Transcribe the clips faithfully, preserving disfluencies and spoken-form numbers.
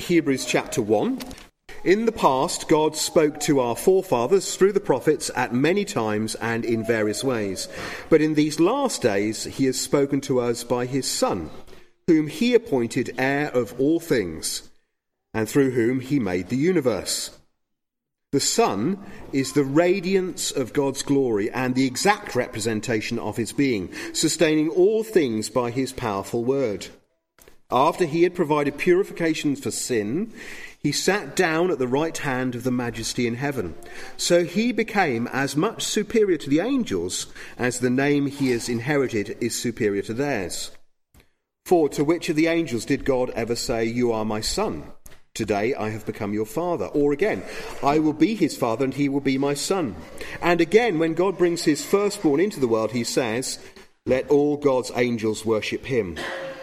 Hebrews chapter one. In the past, God spoke to our forefathers through the prophets at many times and in various ways. But in these last days, he has spoken to us by his Son, whom he appointed heir of all things, and through whom he made the universe. The Son is the radiance of God's glory and the exact representation of his being, sustaining all things by his powerful word. After he had provided purification for sin, he sat down at the right hand of the Majesty in heaven. So he became as much superior to the angels as the name he has inherited is superior to theirs. For to which of the angels did God ever say, "You are my son? Today I have become your father"? Or again, "I will be his father and he will be my son"? And again, when God brings his firstborn into the world, he says, "Let all God's angels worship him."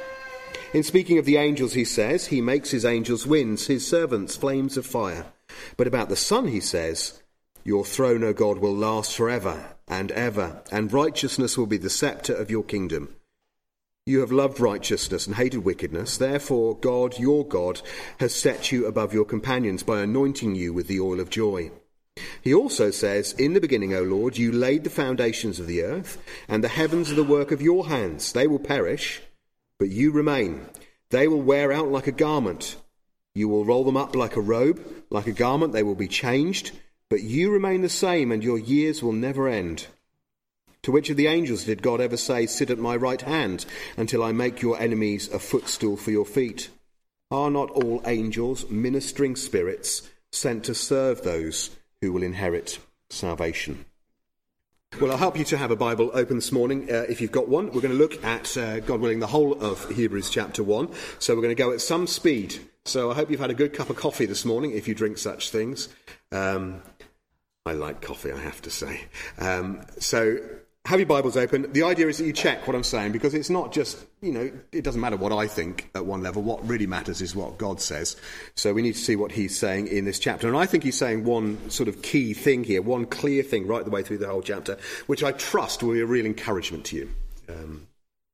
In speaking of the angels, he says, he makes his angels winds, his servants flames of fire. But about the Son, he says, "Your throne, O God, will last forever and ever, and righteousness will be the scepter of your kingdom. You have loved righteousness and hated wickedness. Therefore, God, your God, has set you above your companions by anointing you with the oil of joy." He also says, "In the beginning, O Lord, you laid the foundations of the earth, and the heavens are the work of your hands. They will perish, but you remain. They will wear out like a garment. You will roll them up like a robe. Like a garment they will be changed, but you remain the same, and your years will never end." To which of the angels did God ever say, "Sit at my right hand until I make your enemies a footstool for your feet"? Are not all angels ministering spirits sent to serve those who will inherit salvation? Well, I'll help you to have a Bible open this morning, uh, if you've got one. We're going to look at, uh, God willing, the whole of Hebrews chapter one. So we're going to go at some speed. So I hope you've had a good cup of coffee this morning, if you drink such things. Um, I like coffee, I have to say. Um, so have your Bibles open. The idea is that you check what I'm saying, because it's not just, you know, it doesn't matter what I think at one level. What really matters is what God says. So we need to see what he's saying in this chapter. And I think he's saying one sort of key thing here, one clear thing right the way through the whole chapter, which I trust will be a real encouragement to you. Um,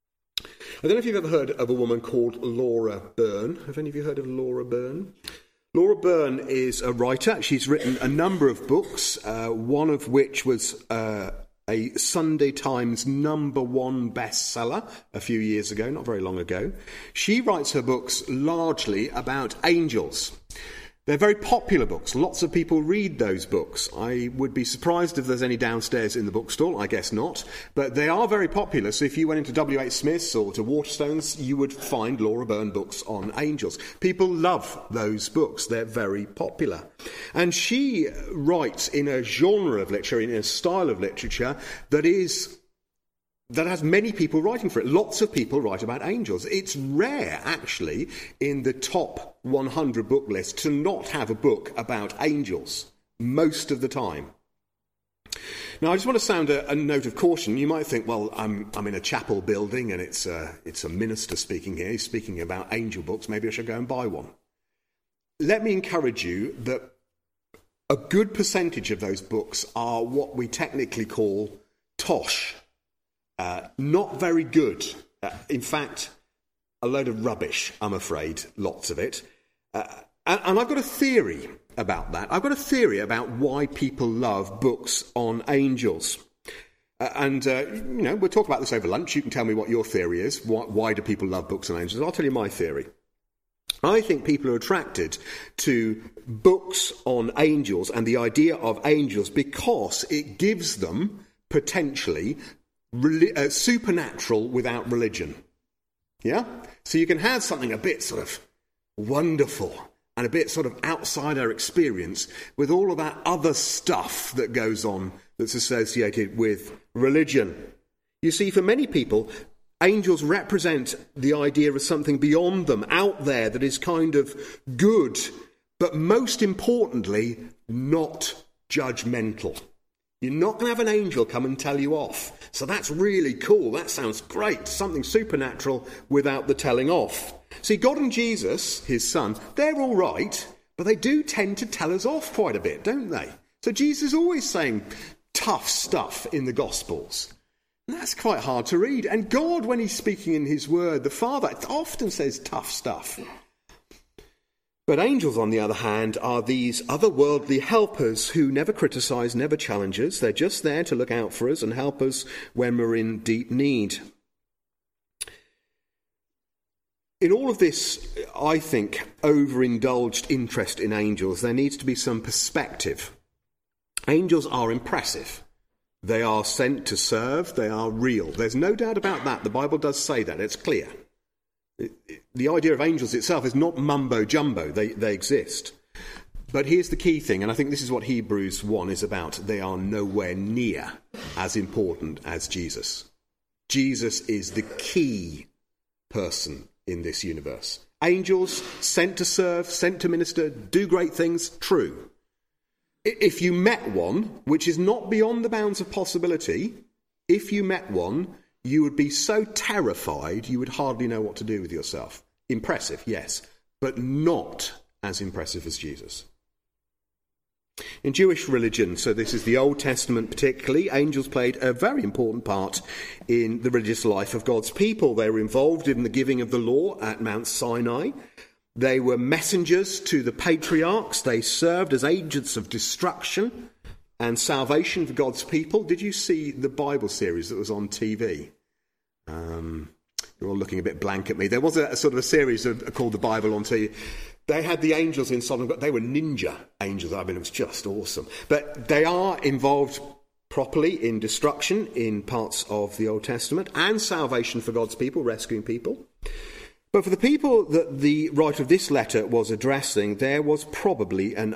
I don't know if you've ever heard of a woman called Laura Byrne. Have any of you heard of Laura Byrne? Laura Byrne is a writer. She's written a number of books, uh, one of which was Uh, a Sunday Times number one bestseller a few years ago, not very long ago. She writes her books largely about angels. They're very popular books. Lots of people read those books. I would be surprised if there's any downstairs in the bookstall. I guess not. But they are very popular. So if you went into W H Smith's or to Waterstones, you would find Laura Byrne books on angels. People love those books. They're very popular. And she writes in a genre of literature, in a style of literature that is that has many people writing for it. Lots of people write about angels. It's rare, actually, in the top one hundred book list to not have a book about angels, most of the time. Now, I just want to sound a, a note of caution. You might think, well, I'm I'm in a chapel building and it's a, it's a minister speaking here. He's speaking about angel books. Maybe I should go and buy one. Let me encourage you that a good percentage of those books are what we technically call tosh. Uh, not very good. Uh, in fact, a load of rubbish, I'm afraid, lots of it. Uh, and, and I've got a theory about that. I've got a theory about why people love books on angels. Uh, and, uh, you know, we'll talk about this over lunch. You can tell me what your theory is. Why, why do people love books on angels? I'll tell you my theory. I think people are attracted to books on angels and the idea of angels because it gives them, potentially, Reli- uh, supernatural without religion. Yeah? So you can have something a bit sort of wonderful and a bit sort of outside our experience with all of that other stuff that goes on that's associated with religion. You see, for many people, angels represent the idea of something beyond them, out there, that is kind of good, but most importantly, not judgmental. You're not going to have an angel come and tell you off. So that's really cool. That sounds great. Something supernatural without the telling off. See, God and Jesus, his son, they're all right, but they do tend to tell us off quite a bit, don't they? So Jesus is always saying tough stuff in the Gospels. And that's quite hard to read. And God, when he's speaking in his word, the Father, often says tough stuff. But angels, on the other hand, are these otherworldly helpers who never criticize, never challenge us. They're just there to look out for us and help us when we're in deep need. In all of this, I think, overindulged interest in angels, there needs to be some perspective. Angels are impressive. They are sent to serve. They are real. There's no doubt about that. The Bible does say that. It's clear. The idea of angels itself is not mumbo-jumbo. They, they exist. But here's the key thing, and I think this is what Hebrews one is about. They are nowhere near as important as Jesus. Jesus is the key person in this universe. Angels, sent to serve, sent to minister, do great things, true. If you met one, which is not beyond the bounds of possibility, if you met one, you would be so terrified you would hardly know what to do with yourself. Impressive, yes, but not as impressive as Jesus. In Jewish religion, so this is the Old Testament particularly, angels played a very important part in the religious life of God's people. They were involved in the giving of the law at Mount Sinai. They were messengers to the patriarchs. They served as agents of destruction and salvation for God's people. Did you see the Bible series that was on T V? Um, you're all looking a bit blank at me. There was a, a sort of a series of, called The Bible on T V. They had the angels in Sodom, but they were ninja angels. I mean, it was just awesome. But they are involved properly in destruction in parts of the Old Testament and salvation for God's people, rescuing people. But for the people that the writer of this letter was addressing, there was probably an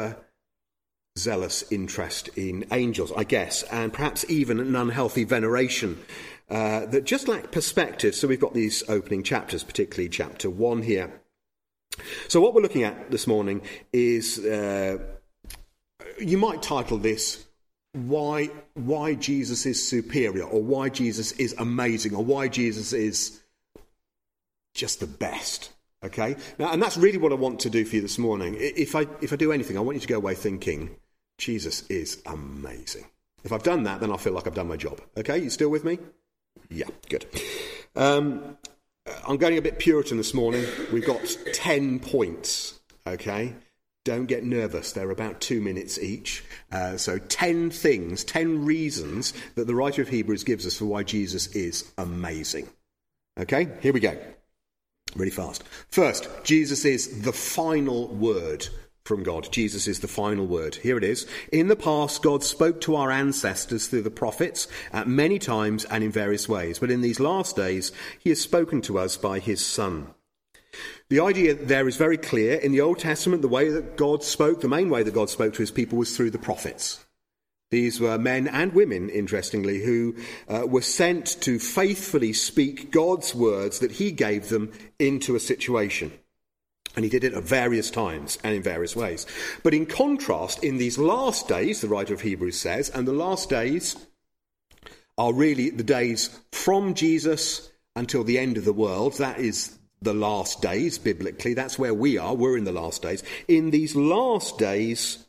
overzealous interest in angels, I guess, and perhaps even an unhealthy veneration uh, that just lacked perspective. So we've got these opening chapters, particularly chapter one here. So what we're looking at this morning is, uh, you might title this, why, why Jesus is superior, or why Jesus is amazing, or why Jesus is just the best. Okay? Now, and that's really what I want to do for you this morning. If I, if I do anything, I want you to go away thinking, Jesus is amazing. If I've done that, then I'll feel like I've done my job. Okay? You still with me? Yeah, good. Um... I'm going a bit Puritan this morning. We've got ten points, okay? Don't get nervous. They're about two minutes each. Uh, so ten things, ten reasons that the writer of Hebrews gives us for why Jesus is amazing. Okay, here we go. Really fast. First, Jesus is the final word from God. Jesus is the final word. Here it is. In the past, God spoke to our ancestors through the prophets at many times and in various ways. But in these last days, he has spoken to us by his Son. The idea there is very clear. In the Old Testament, the way that God spoke, the main way that God spoke to his people was through the prophets. These were men and women, interestingly, who uh, were sent to faithfully speak God's words that he gave them into a situation. And he did it at various times and in various ways. But in contrast, in these last days, the writer of Hebrews says, and the last days are really the days from Jesus until the end of the world. That is the last days, biblically. That's where we are. We're in the last days. In these last days,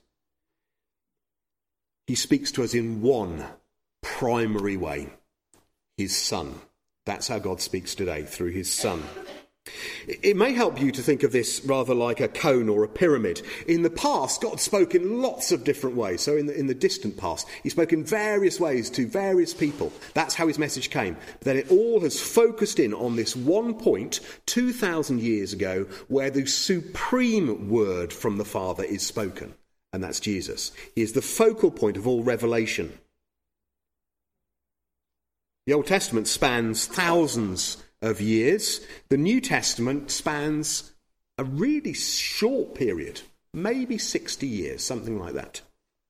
he speaks to us in one primary way, his Son. That's how God speaks today, through his Son. It may help you to think of this rather like a cone or a pyramid. In the past, God spoke in lots of different ways. So in the, in the distant past, he spoke in various ways to various people. That's how his message came. But then it all has focused in on this one point two thousand years ago where the supreme word from the Father is spoken. And that's Jesus. He is the focal point of all revelation. The Old Testament spans thousands of years. The New Testament spans a really short period, maybe sixty years, something like that.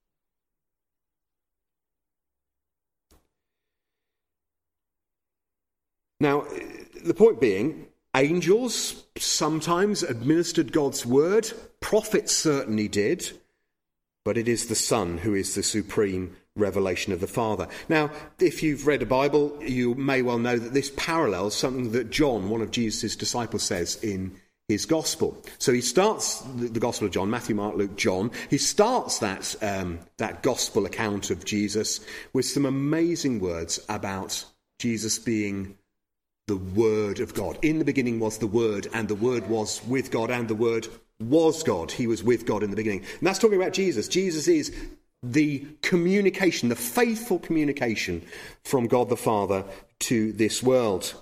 Now, the point being, angels sometimes administered God's word, prophets certainly did, but it is the Son who is the supreme revelation of the Father. Now, if you've read a Bible, you may well know that this parallels something that John, one of Jesus' disciples, says in his Gospel. So he starts the Gospel of John, Matthew, Mark, Luke, John. He starts that, um, that Gospel account of Jesus with some amazing words about Jesus being the Word of God. In the beginning was the Word, and the Word was with God, and the Word was God. He was with God in the beginning. And that's talking about Jesus. Jesus is the communication, the faithful communication from God the Father to this world.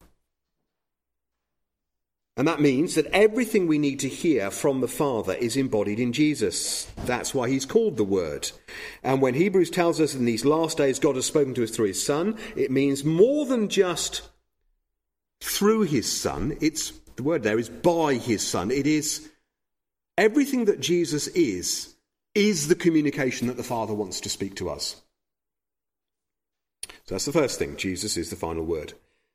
And that means that everything we need to hear from the Father is embodied in Jesus. That's why he's called the Word. And when Hebrews tells us in these last days God has spoken to us through his Son, it means more than just through his Son. It's, the word there is by his Son. It is everything that Jesus is, is the communication that the Father wants to speak to us. So that's the first thing. Jesus is the final word.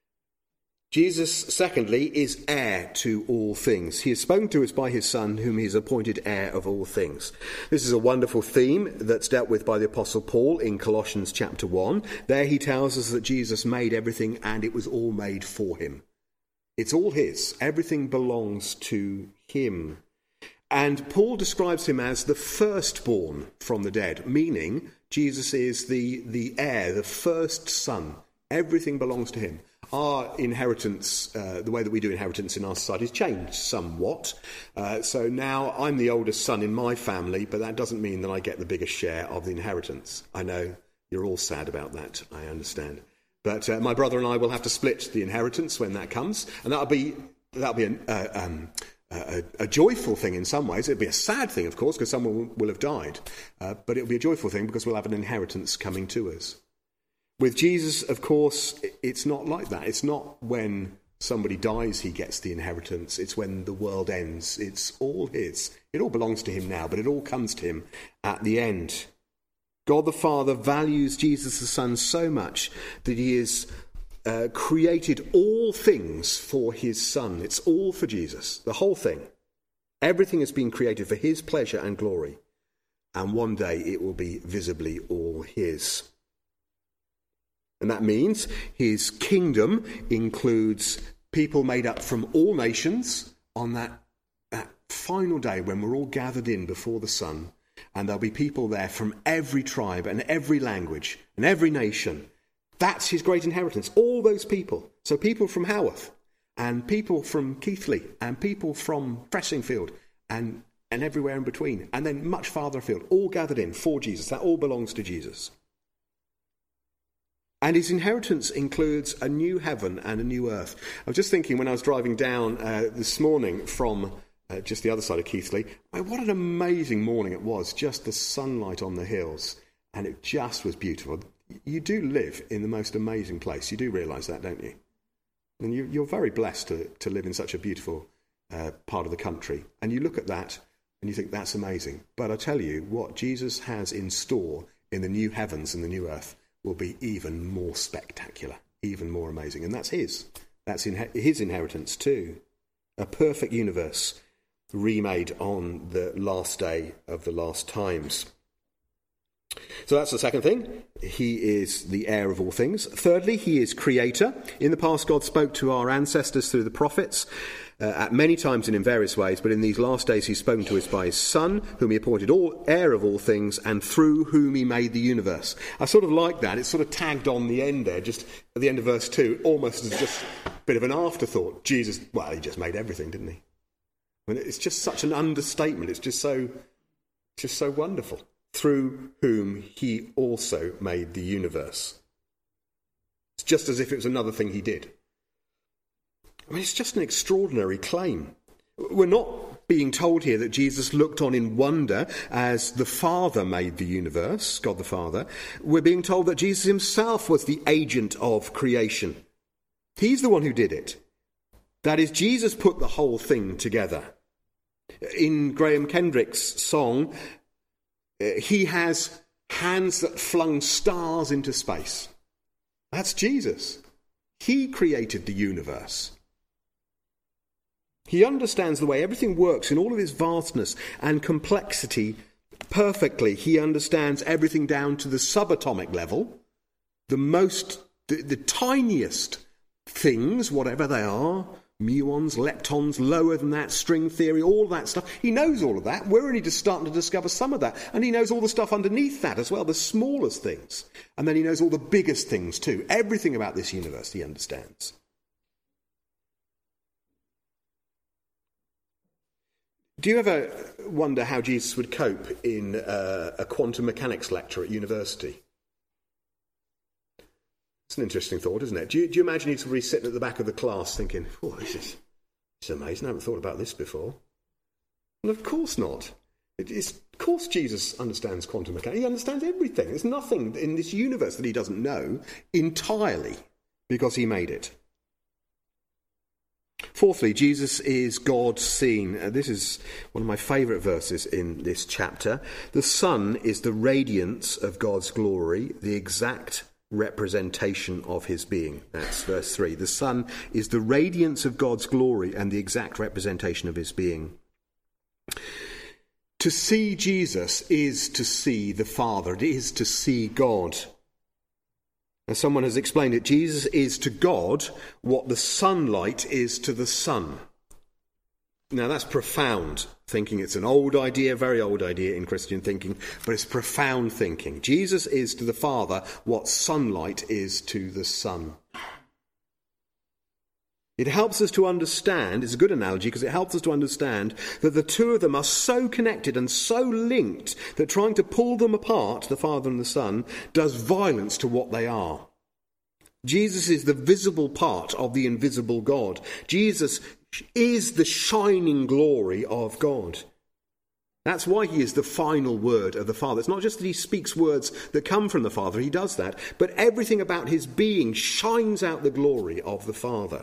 Jesus, secondly, is heir to all things. He has spoken to us by his Son, whom he has appointed heir of all things. This is a wonderful theme that's dealt with by the Apostle Paul in Colossians chapter one. There he tells us that Jesus made everything and it was all made for him. It's all his. Everything belongs to him. And Paul describes him as the firstborn from the dead, meaning Jesus is the, the heir, the first son. Everything belongs to him. Our inheritance, uh, the way that we do inheritance in our society has changed somewhat. Uh, so now I'm the oldest son in my family, but that doesn't mean that I get the biggest share of the inheritance. I know you're all sad about that, I understand. But uh, my brother and I will have to split the inheritance when that comes, and that'll be that'll be an, uh, um, a, a joyful thing in some ways. It'll be a sad thing, of course, because someone will, will have died, uh, but it'll be a joyful thing because we'll have an inheritance coming to us. With Jesus, of course, it's not like that. It's not when somebody dies he gets the inheritance. It's when the world ends. It's all his. It all belongs to him now, but it all comes to him at the end. God the Father values Jesus the Son so much that he has uh, created all things for his Son. It's all for Jesus, the whole thing. Everything has been created for his pleasure and glory, and one day it will be visibly all his. And that means his kingdom includes people made up from all nations on that, that final day when we're all gathered in before the Son. And there'll be people there from every tribe and every language and every nation. That's his great inheritance, all those people. So people from Haworth and people from Keighley and people from Fressingfield and, and everywhere in between. And then much farther afield, all gathered in for Jesus. That all belongs to Jesus. And his inheritance includes a new heaven and a new earth. I was just thinking when I was driving down uh, this morning from uh, just the other side of Keighley, oh, what an amazing morning it was, just the sunlight on the hills. And it just was beautiful. You do live in the most amazing place. You do realise that, don't you? And you, you're very blessed to, to live in such a beautiful uh, part of the country. And you look at that and you think, that's amazing. But I tell you, what Jesus has in store in the new heavens and the new earth will be even more spectacular, even more amazing. And that's his. That's in his inheritance too. A perfect universe remade on the last day of the last times. So that's the second thing. He is the heir of all things. Thirdly, he is creator. In the past, God spoke to our ancestors through the prophets uh, at many times and in various ways, but in these last days he's spoken to us by his Son, whom he appointed all heir of all things, and through whom he made the universe. I sort of like that. It's sort of tagged on the end there, just at the end of verse two, almost as just a bit of an afterthought. Jesus, well, he just made everything, didn't he? I mean, it's just such an understatement. It's just so, just so wonderful. Through whom he also made the universe. It's just as if it was another thing he did. I mean, it's just an extraordinary claim. We're not being told here that Jesus looked on in wonder as the Father made the universe, God the Father. We're being told that Jesus himself was the agent of creation. He's the one who did it. That is, Jesus put the whole thing together. In Graham Kendrick's song, he has hands that flung stars into space. That's Jesus. He created the universe. He understands the way everything works in all of its vastness and complexity perfectly. He understands everything down to the subatomic level, the most, the, the tiniest things, whatever they are, muons, leptons, lower than that, string theory, all that stuff. He knows all of that. We're only just starting to discover some of that. And he knows all the stuff underneath that as well, the smallest things. And then he knows all the biggest things too. Everything about this universe he understands. Do you ever wonder how Jesus would cope in uh, a quantum mechanics lecture at university? It's an interesting thought, isn't it? Do you, do you imagine he'd be sitting at the back of the class thinking, oh, this is, this is amazing, I haven't thought about this before. Well, of course not. It is, of course Jesus understands quantum mechanics. He understands everything. There's nothing in this universe that he doesn't know entirely because he made it. Fourthly, Jesus is God seen. Uh, this is one of my favourite verses in this chapter. The Son is the radiance of God's glory, the exact representation of his being. That's verse three. The Son is the radiance of God's glory and the exact representation of his being. To see Jesus is to see the Father. It is to see God. As someone has explained it, Jesus is to God what the sunlight is to the sun. Now that's profound thinking. It's an old idea, very old idea in Christian thinking, but it's profound thinking. Jesus is to the Father what sunlight is to the sun. It helps us to understand, it's a good analogy because it helps us to understand that the two of them are so connected and so linked that trying to pull them apart, the Father and the Son, does violence to what they are. Jesus is the visible part of the invisible God. Jesus is the shining glory of God. That's why he is the final word of the Father. It's not just that he speaks words that come from the Father, he does that, but everything about his being shines out the glory of the Father.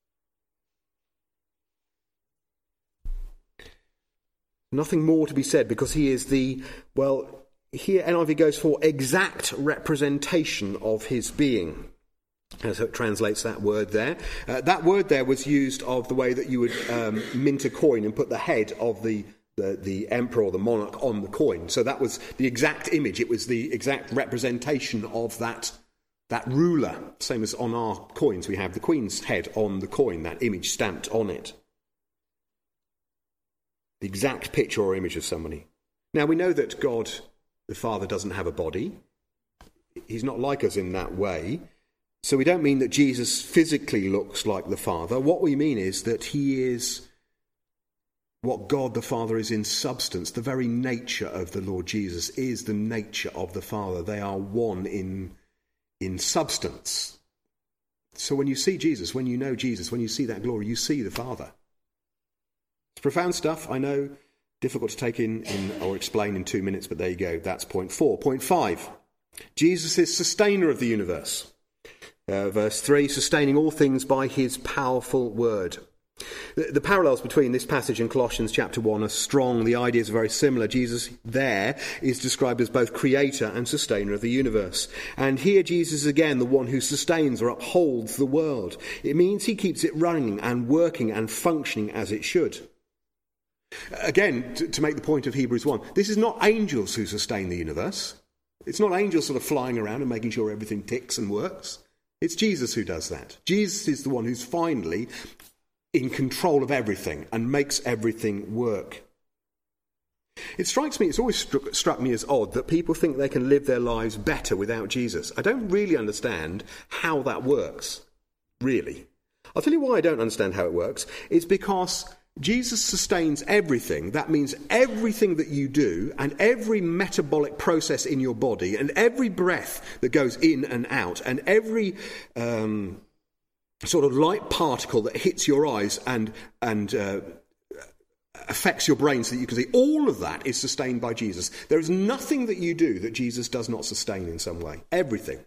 Nothing more to be said because he is the, well, here N I V goes for exact representation of his being. As it translates that word there. Uh, that word there was used of the way that you would um, mint a coin and put the head of the, the, the emperor or the monarch on the coin. So that was the exact image. It was the exact representation of that, that ruler. Same as on our coins, we have the queen's head on the coin, that image stamped on it. The exact picture or image of somebody. Now, we know that God, the Father, doesn't have a body. He's not like us in that way. So we don't mean that Jesus physically looks like the Father. What we mean is that he is what God the Father is in substance. The very nature of the Lord Jesus is the nature of the Father. They are one in, in substance. So when you see Jesus, when you know Jesus, when you see that glory, you see the Father. It's profound stuff, I know, difficult to take in, in or explain in two minutes, but there you go. That's point four. Point five, Jesus is sustainer of the universe. Uh, verse three, sustaining all things by his powerful word. The, the parallels between this passage and Colossians chapter one are strong. The ideas are very similar. Jesus there is described as both creator and sustainer of the universe. And here Jesus is again the one who sustains or upholds the world. It means he keeps it running and working and functioning as it should. Again, to, to make the point of Hebrews one, this is not angels who sustain the universe. It's not angels sort of flying around and making sure everything ticks and works. It's Jesus who does that. Jesus is the one who's finally in control of everything and makes everything work. It strikes me, it's always struck, struck me as odd that people think they can live their lives better without Jesus. I don't really understand how that works, really. I'll tell you why I don't understand how it works. It's because Jesus sustains everything. That means everything that you do and every metabolic process in your body and every breath that goes in and out and every um, sort of light particle that hits your eyes and, and uh, affects your brain so that you can see, all of that is sustained by Jesus. There is nothing that you do that Jesus does not sustain in some way. Everything.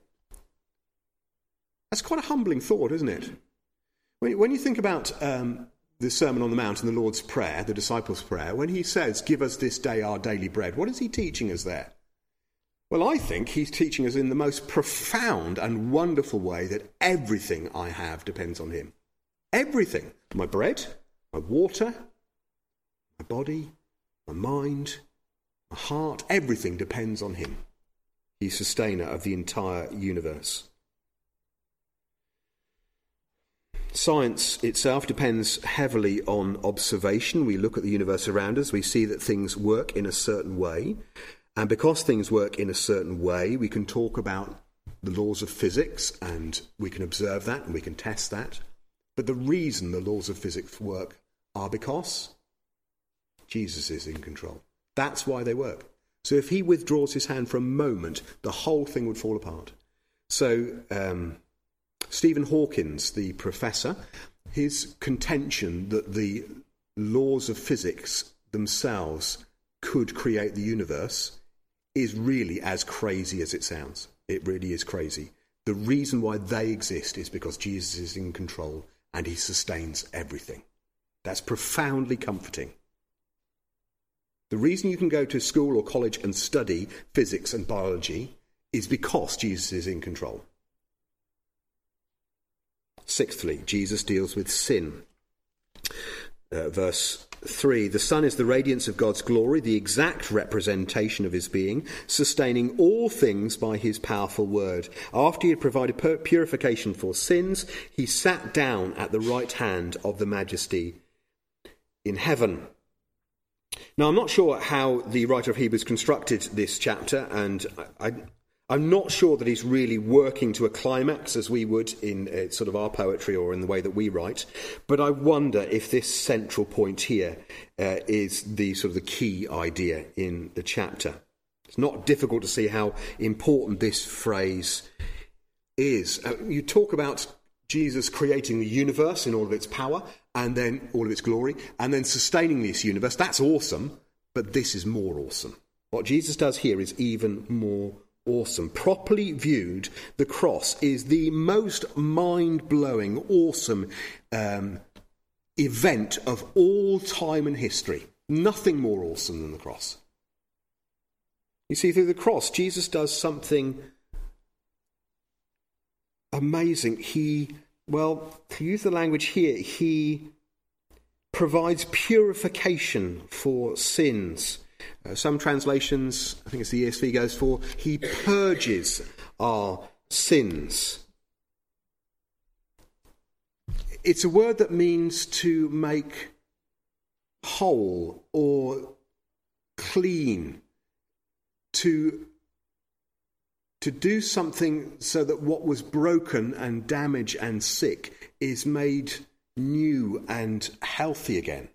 That's quite a humbling thought, isn't it? When, when you think about Um, the Sermon on the Mount and the Lord's Prayer, the disciples' prayer, when he says, give us this day our daily bread, what is he teaching us there? Well, I think he's teaching us in the most profound and wonderful way that everything I have depends on him. Everything. My bread, my water, my body, my mind, my heart, everything depends on him. He's sustainer of the entire universe. Science itself depends heavily on observation. We look at the universe around us, we see that things work in a certain way. And because things work in a certain way, we can talk about the laws of physics and we can observe that and we can test that. But the reason the laws of physics work are because Jesus is in control. That's why they work. So if he withdraws his hand for a moment, the whole thing would fall apart. So um, Stephen Hawkins, the professor, his contention that the laws of physics themselves could create the universe is really as crazy as it sounds. It really is crazy. The reason why they exist is because Jesus is in control and he sustains everything. That's profoundly comforting. The reason you can go to school or college and study physics and biology is because Jesus is in control. Sixthly, Jesus deals with sin. Uh, verse three, the Son is the radiance of God's glory, the exact representation of his being, sustaining all things by his powerful word. After he had provided pur- purification for sins, he sat down at the right hand of the Majesty in heaven. Now, I'm not sure how the writer of Hebrews constructed this chapter, and I, I, I'm not sure that he's really working to a climax as we would in uh, sort of our poetry or in the way that we write. But I wonder if this central point here uh, is the sort of the key idea in the chapter. It's not difficult to see how important this phrase is. Uh, you talk about Jesus creating the universe in all of its power and then all of its glory and then sustaining this universe. That's awesome, but this is more awesome. What Jesus does here is even more awesome. Properly viewed, the cross is the most mind-blowing, awesome um, event of all time and history. Nothing more awesome than the cross. You see, through the cross, Jesus does something amazing. He, well, to use the language here, he provides purification for sins. Uh, some translations, I think it's the E S V goes for, he purges our sins. It's a word that means to make whole or clean, to to do something so that what was broken and damaged and sick is made new and healthy again.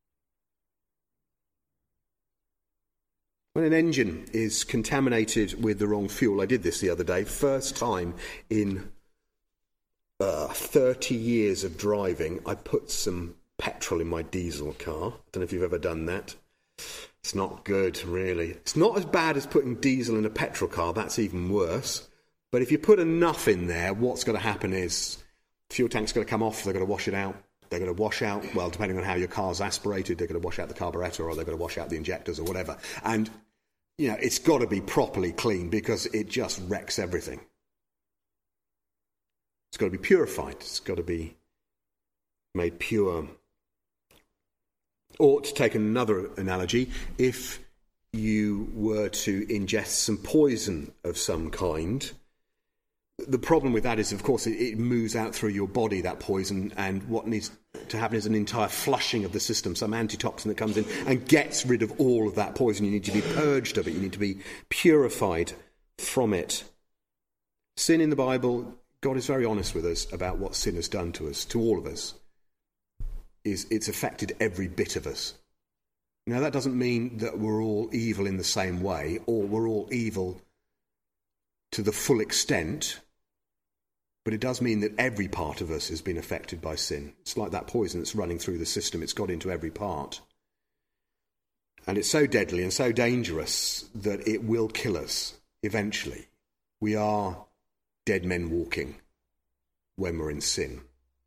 When an engine is contaminated with the wrong fuel, I did this the other day, first time in uh, thirty years of driving, I put some petrol in my diesel car. I don't know if you've ever done that. It's not good, really. It's not as bad as putting diesel in a petrol car. That's even worse. But if you put enough in there, what's going to happen is fuel tank's going to come off. They're going to wash it out. They're going to wash out, well, depending on how your car's aspirated, they're going to wash out the carburetor or they're going to wash out the injectors or whatever. And, you know, it's got to be properly clean because it just wrecks everything. It's got to be purified. It's got to be made pure. Or to take another analogy, if you were to ingest some poison of some kind, the problem with that is, of course, it, it moves out through your body, that poison, and what needs to happen is an entire flushing of the system, some antitoxin that comes in and gets rid of all of that poison. You need to be purged of it. You need to be purified from it. Sin in the Bible, God is very honest with us about what sin has done to us, to all of us. Is it's affected every bit of us. Now, that doesn't mean that we're all evil in the same way, or we're all evil to the full extent, but it does mean that every part of us has been affected by sin. It's like that poison that's running through the system. It's got into every part. And it's so deadly and so dangerous that it will kill us eventually. We are dead men walking when we're in sin.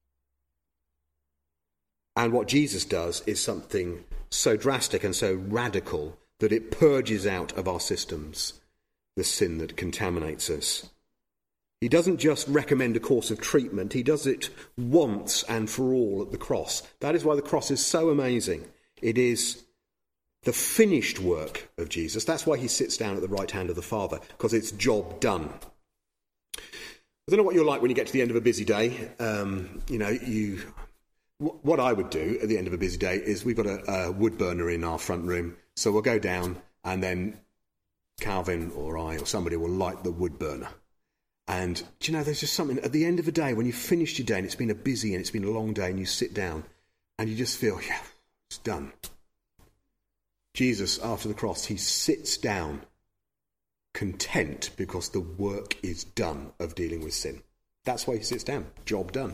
And what Jesus does is something so drastic and so radical that it purges out of our systems the sin that contaminates us. He doesn't just recommend a course of treatment, he does it once and for all at the cross. That is why the cross is so amazing. It is the finished work of Jesus. That's why he sits down at the right hand of the Father, because it's job done. I don't know what you're like when you get to the end of a busy day. Um, you know, you... What I would do at the end of a busy day is we've got a, a wood burner in our front room, so we'll go down and then Calvin or I or somebody will light the wood burner. And, do you know, there's just something, at the end of the day, when you've finished your day and it's been a busy and it's been a long day and you sit down and you just feel, yeah, it's done. Jesus, after the cross, he sits down content because the work is done of dealing with sin. That's why he sits down. Job done.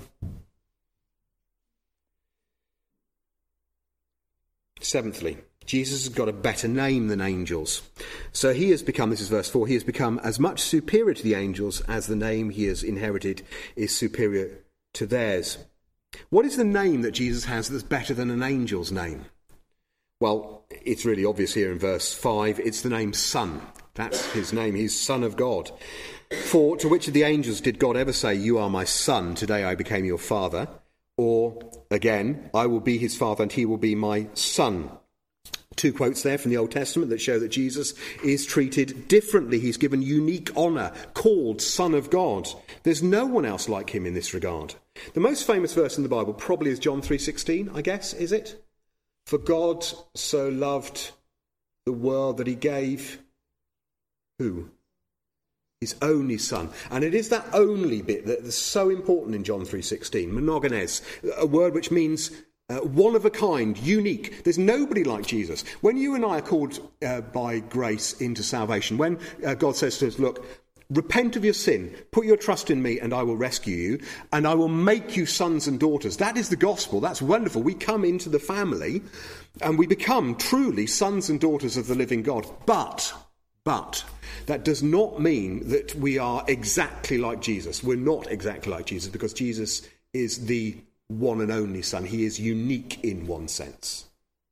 Seventhly, Jesus has got a better name than angels. So he has become, this is verse four, he has become as much superior to the angels as the name he has inherited is superior to theirs. What is the name that Jesus has that's better than an angel's name? Well, it's really obvious here in verse five. It's the name Son. That's his name. He's Son of God. For to which of the angels did God ever say, "You are my son, today I became your father"? Or, again, "I will be his father and he will be my son"? Two quotes there from the Old Testament that show that Jesus is treated differently. He's given unique honour, called Son of God. There's no one else like him in this regard. The most famous verse in the Bible probably is John three sixteen, I guess, is it? For God so loved the world that he gave, who? His only son. And it is that only bit that is so important in John three sixteen, monogenes, a word which means uh, one of a kind, unique. There's nobody like Jesus. When you and I are called uh, by grace into salvation, when uh, God says to us, look, repent of your sin, put your trust in me and I will rescue you, and I will make you sons and daughters. That is the gospel. That's wonderful. We come into the family and we become truly sons and daughters of the living God. But, but, that does not mean that we are exactly like Jesus. We're not exactly like Jesus because Jesus is the one and only Son. He is unique in one sense.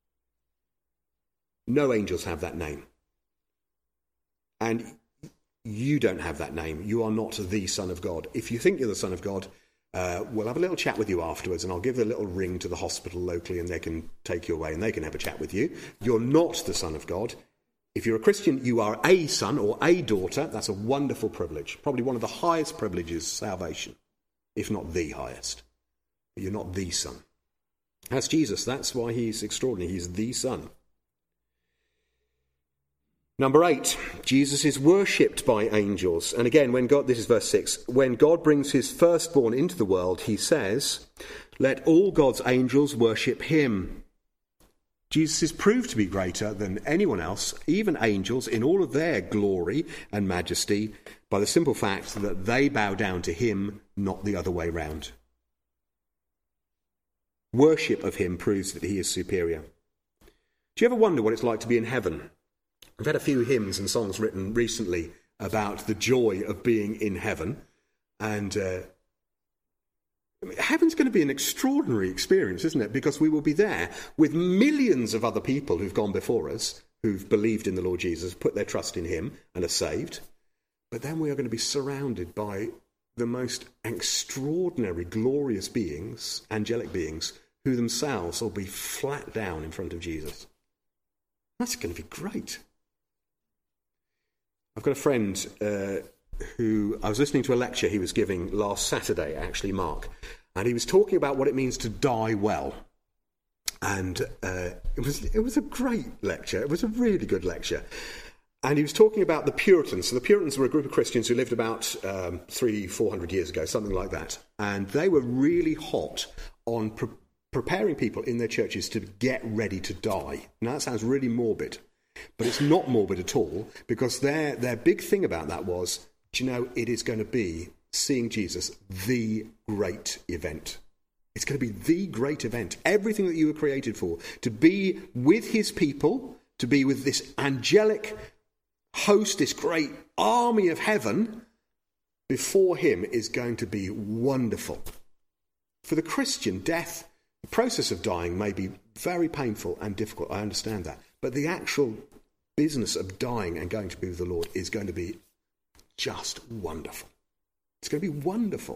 No angels have that name. And you don't have that name. You are not the Son of God. If you think you're the Son of God, uh, we'll have a little chat with you afterwards, and I'll give a little ring to the hospital locally and they can take you away and they can have a chat with you. You're not the Son of God. If you're a Christian, you are a son or a daughter. That's a wonderful privilege. Probably one of the highest privileges, salvation, if not the highest. But you're not the son. That's Jesus. That's why he's extraordinary. He's the Son. Number eight, Jesus is worshipped by angels. And again, when God, this is verse six, when God brings his firstborn into the world, he says, "Let all God's angels worship him." Jesus is proved to be greater than anyone else, even angels, in all of their glory and majesty, by the simple fact that they bow down to him, not the other way round. Worship of him proves that he is superior. Do you ever wonder what it's like to be in heaven? I've had a few hymns and songs written recently about the joy of being in heaven, and uh, heaven's going to be an extraordinary experience, isn't it? Because we will be there with millions of other people who've gone before us, who've believed in the Lord Jesus, put their trust in him and are saved. But then we are going to be surrounded by the most extraordinary, glorious beings, angelic beings, who themselves will be flat down in front of Jesus. That's going to be great. I've got a friend uh, who I was listening to a lecture he was giving last Saturday, actually, Mark, and he was talking about what it means to die well. And uh, it was it was a great lecture. It was a really good lecture. And he was talking about the Puritans. So the Puritans were a group of Christians who lived about um, three, four hundred years ago, something like that. And they were really hot on pre- preparing people in their churches to get ready to die. Now, that sounds really morbid, but it's not morbid at all, because their their big thing about that was, do you know, it is going to be seeing Jesus, the great event. It's going to be the great event. Everything that you were created for, to be with his people, to be with this angelic host, this great army of heaven before him, is going to be wonderful. For the Christian, death, the process of dying may be very painful and difficult. I understand that. But the actual business of dying and going to be with the Lord is going to be just wonderful. It's going to be wonderful.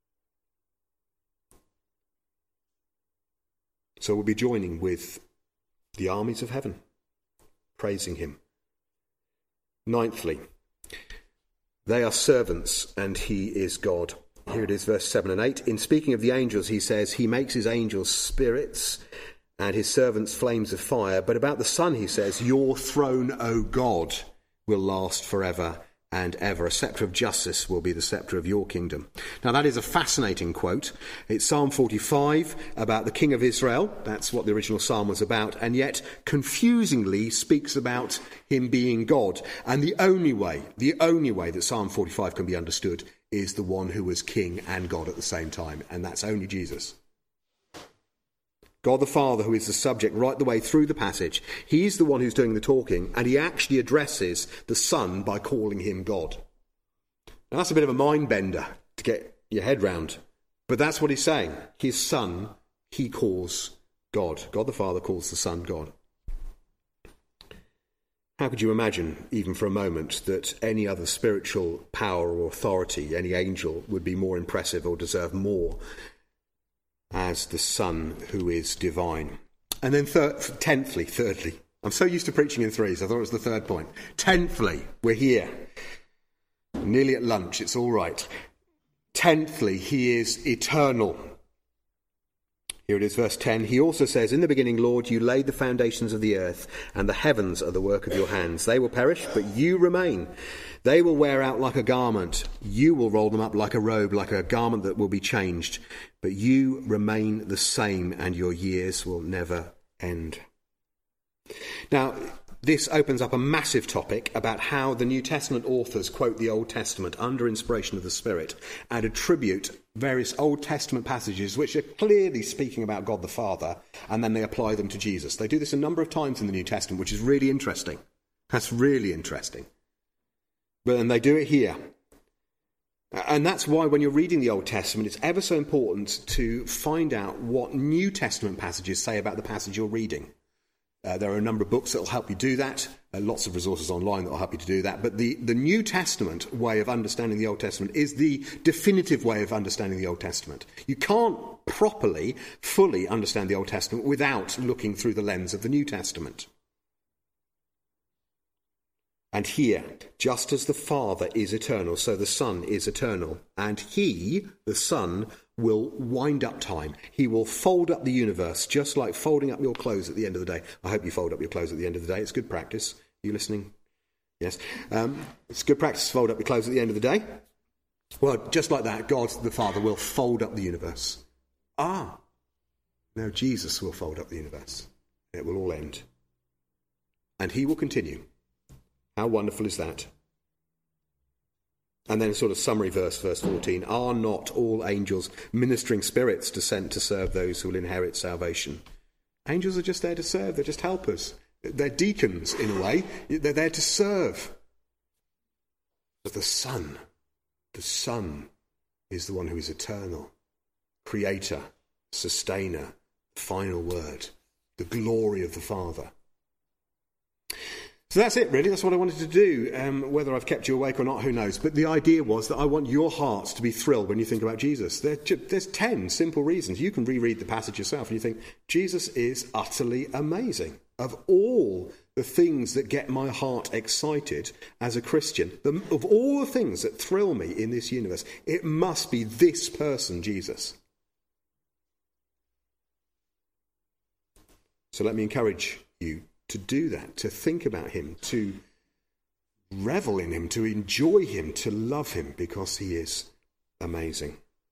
So we'll be joining with the armies of heaven, praising him. Ninthly, they are servants and he is God. Here it is, verse seven and eight. In speaking of the angels, he says, he makes his angels spirits and his servants flames of fire. But about the Son, he says, your throne, O God, will last forever and ever. A sceptre of justice will be the sceptre of your kingdom. Now that is a fascinating quote. It's Psalm forty-five about the King of Israel. That's what the original psalm was about, and yet confusingly speaks about him being God. And the only way, the only way that Psalm forty-five can be understood is the one who was king and God at the same time, and that's only Jesus. God the Father, who is the subject right the way through the passage, he's the one who's doing the talking, and he actually addresses the Son by calling him God. Now that's a bit of a mind bender to get your head round, but that's what he's saying. His Son, he calls God. God the Father calls the Son God. How could you imagine, even for a moment, that any other spiritual power or authority, any angel, would be more impressive or deserve more as the Son who is divine? And then thir- tenthly, thirdly, I'm so used to preaching in threes, I thought it was the third point. Tenthly, we're here. Nearly at lunch, it's all right. Tenthly, he is eternal. Here it is, verse ten. He also says, in the beginning, Lord, you laid the foundations of the earth, and the heavens are the work of your hands. They will perish, but you remain. They will wear out like a garment. You will roll them up like a robe, like a garment that will be changed. But you remain the same, and your years will never end. Now, this opens up a massive topic about how the New Testament authors quote the Old Testament under inspiration of the Spirit and attribute various Old Testament passages which are clearly speaking about God the Father, and then they apply them to Jesus. They do this a number of times in the New Testament, which is really interesting. That's really interesting. But then they do it here. And that's why when you're reading the Old Testament, it's ever so important to find out what New Testament passages say about the passage you're reading. Uh, there are a number of books that will help you do that, uh, lots of resources online that will help you to do that. But the, the New Testament way of understanding the Old Testament is the definitive way of understanding the Old Testament. You can't properly, fully understand the Old Testament without looking through the lens of the New Testament. And here, just as the Father is eternal, so the Son is eternal. And he, the Son, will wind up time. He will fold up the universe, just like folding up your clothes at the end of the day. I hope you fold up your clothes at the end of the day. It's good practice. Are you listening? Yes. Um, it's good practice to fold up your clothes at the end of the day. Well, just like that, God the Father will fold up the universe. Ah, now Jesus will fold up the universe. It will all end. And he will continue. How wonderful is that? And then sort of summary verse, verse fourteen. Are not all angels ministering spirits to sent to serve those who will inherit salvation? Angels are just there to serve. They're just helpers. They're deacons in a way. They're there to serve. But the Son, the Son is the one who is eternal, creator, sustainer, final word, the glory of the Father. So that's it, really. That's what I wanted to do. Um, whether I've kept you awake or not, who knows? But the idea was that I want your hearts to be thrilled when you think about Jesus. There, there's ten simple reasons. You can reread the passage yourself and you think, Jesus is utterly amazing. Of all the things that get my heart excited as a Christian, the, of all the things that thrill me in this universe, it must be this person, Jesus. So let me encourage you to do that, to think about him, to revel in him, to enjoy him, to love him, because he is amazing.